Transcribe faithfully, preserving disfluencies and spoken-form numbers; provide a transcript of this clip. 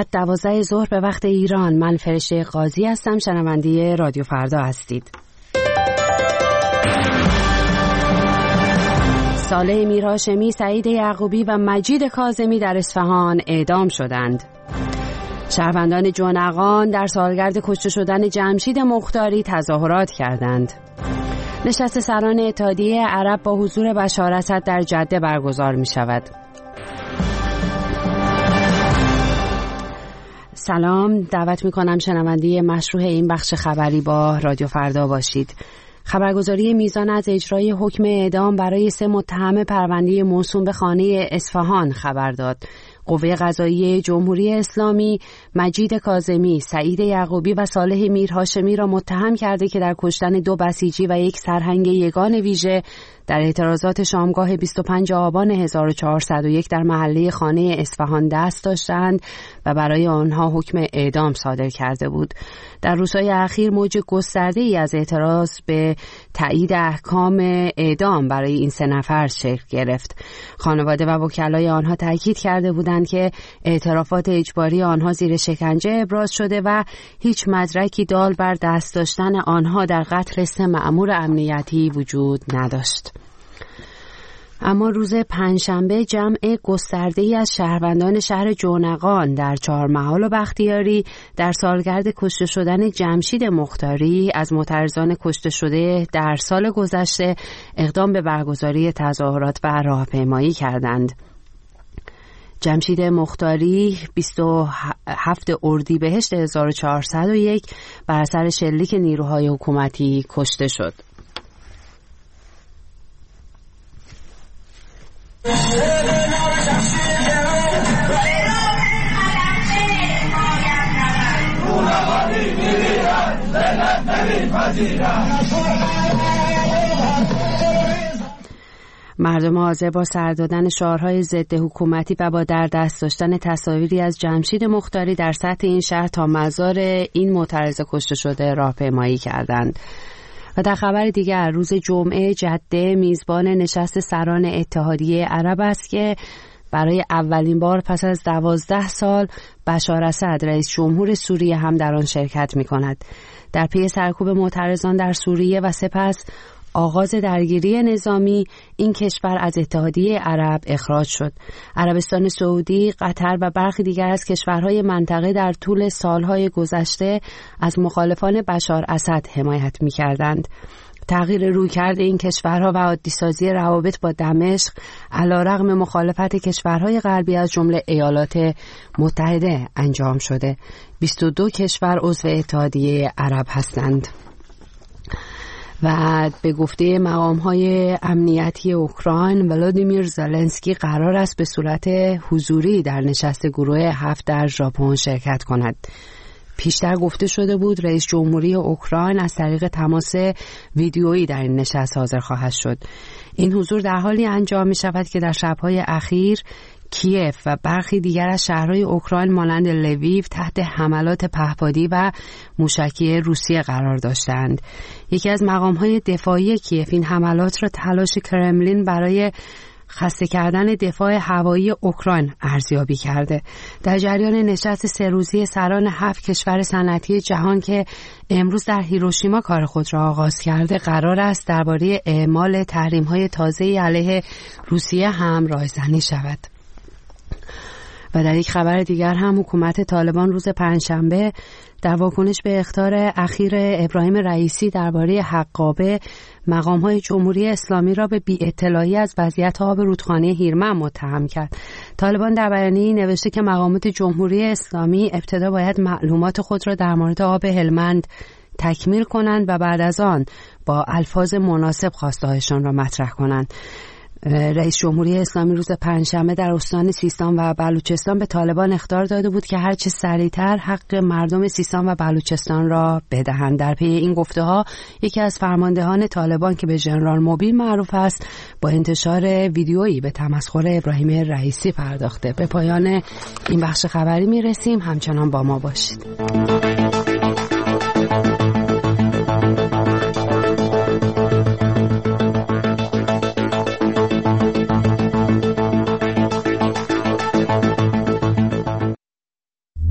ساعت دوازده ظهر به وقت ایران. من فرشته قاضی هستم، شنونده رادیو فردا هستید. صالح میرهاشمی، سعید یعقوبی و مجید کاظمی در اصفهان اعدام شدند. شهروندان جونقان در سالگرد کشته شدن جمشید مختاری تظاهرات کردند. نشست سران اتحادیه عرب با حضور بشار اسد در جده برگزار می شود. سلام، دعوت می کنم شنونده مشروع این بخش خبری با رادیو فردا باشید. خبرگزاری میزان از اجرای حکم اعدام برای سه متهم پرونده موسوم به خانه اصفهان خبر داد. قوه قضاییه جمهوری اسلامی مجید کاظمی، سعید یعقوبی و صالح میرهاشمی را متهم کرده که در کشتن دو بسیجی و یک سرهنگ یگان ویژه در اعتراضات شامگاه بیست و پنجم آبان هزار و چهارصد و یک در محله خانه اصفهان دست داشتند و برای آنها حکم اعدام صادر کرده بود. در روزهای اخیر موج گسترده‌ای از اعتراض به تایید احکام اعدام برای این سه نفر شکل گرفت. خانواده و وکلای آنها تاکید کرده بودند که اعترافات اجباری آنها زیر شکنجه ابراز شده و هیچ مدرکی دال بر دست داشتن آنها در قتل سه مأمور امنیتی وجود نداشت. اما روز پنجشنبه جمع گسترده‌ای از شهروندان شهر جونقان در چهارمحال و بختیاری در سالگرد کشته شدن جمشید مختاری از معترضان کشته شده در سال گذشته اقدام به برگزاری تظاهرات و راهپیمایی کردند. جمشید مختاری بیست و هفتم اردیبهشت هزار و چهارصد و یک بر اثر شلیک نیروهای حکومتی کشته شد. مردم حاضر با سر دادن شعارهای ضد حکومتی و با در دست داشتن تصاویری از جمشید مختاری در سطح این شهر تا مزار این معترض کشته شده راهپیمایی کردند. و در خبر دیگر روز جمعه جده میزبان نشست سران اتحادیه عرب است که برای اولین بار پس از دوازده سال بشار اسد رئیس جمهور سوریه هم در آن شرکت می کند. در پی سرکوب معترضان در سوریه و سپس آغاز درگیری نظامی این کشور از اتحادیه عرب اخراج شد. عربستان سعودی، قطر و برخی دیگر از کشورهای منطقه در طول سالهای گذشته از مخالفان بشار اسد حمایت می‌کردند. تغییر رویکرد این کشورها و عادی‌سازی روابط با دمشق علیرغم مخالفت کشورهای غربی از جمله ایالات متحده انجام شده. بیست و دو کشور عضو اتحادیه عرب هستند. و به گفته مقام‌های امنیتی اوکراین ولادیمیر زلنسکی قرار است به صورت حضوری در نشست گروه هفت در ژاپن شرکت کند. پیشتر گفته شده بود رئیس جمهوری اوکراین از طریق تماس ویدیویی در این نشست حاضر خواهد شد. این حضور در حالی انجام می شود که در شب‌های اخیر کیف و برخی دیگر از شهرهای اوکراین مانند لویو تحت حملات پهپادی و موشکی روسیه قرار داشتند. یکی از مقام‌های دفاعی کیف این حملات را تلاش کرملین برای خسته کردن دفاع هوایی اوکراین ارزیابی کرده. در جریان نشست سه روزی سران هفت کشور صنعتی جهان که امروز در هیروشیما کار خود را آغاز کرده قرار است درباره اعمال تحریم‌های تازه‌ای علیه روسیه هم رایزنی شود. و در یک خبر دیگر هم حکومت طالبان روز پنجشنبه در واکنش به اخطار اخیر ابراهیم رئیسی درباره حقابه مقام‌های جمهوری اسلامی را به بی‌اطلاعی از وضعیت آب رودخانه هیرمند متهم کرد. طالبان در بیانیه‌ای نوشته که مقامات جمهوری اسلامی ابتدا باید معلومات خود را در مورد آب هلمند تکمیل کنند و بعد از آن با الفاظ مناسب خواسته‌هایشان را مطرح کنند. رئیس جمهوری اسلامی روز پنجشنبه در استان سیستان و بلوچستان به طالبان اخطار داده بود که هرچه سریعتر حق مردم سیستان و بلوچستان را بدهند. در پی این گفته‌ها یکی از فرماندهان طالبان که به ژنرال موبیل معروف است با انتشار ویدیویی به تمسخر ابراهیم رئیسی پرداخته. به پایان این بخش خبری میرسیم، همچنان با ما باشید.